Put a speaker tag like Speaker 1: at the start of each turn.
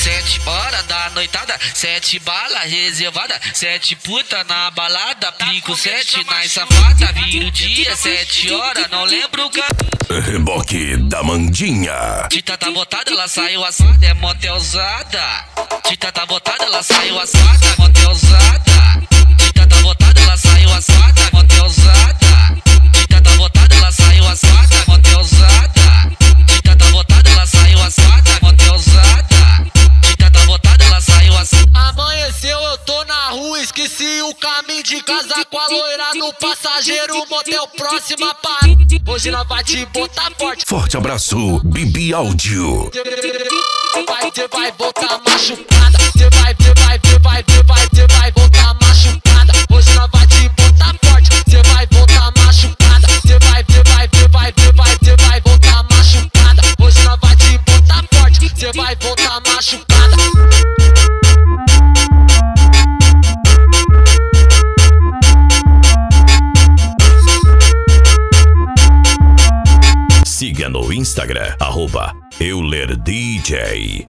Speaker 1: 7 horas da noitada, 7 bala reservada, 7 puta na balada, aplico 7 nas safada, vira o dia, 7 horas, não lembro o caminho.
Speaker 2: Reboque da Mandinha.
Speaker 1: Tita tá botada, ela saiu assada, é motelzada. Tita tá botada, ela saiu assada, motelzada. Tita tá botada, ela saiu assada, motelzada. Tita tá botada, ela saiu assada, motelzada. Tita tá botada, ela saiu assada, motelzada. Tita tá botada, ela saiu assada.
Speaker 3: Amanheceu, eu tô na rua, esqueci o caminho de casa com a loira no passageiro, motel próxima parada. Hoje nós vai te botar forte.
Speaker 2: Forte abraço, Bibi Áudio.
Speaker 3: Cê vai voltar machucada. Cê vai voltar machucada. Hoje nós vai te botar forte. Cê vai voltar machucada. Cê vai voltar machucada. Hoje nós vai te botar forte. Cê vai voltar machucada.
Speaker 2: Siga no Instagram, @EulerDJ.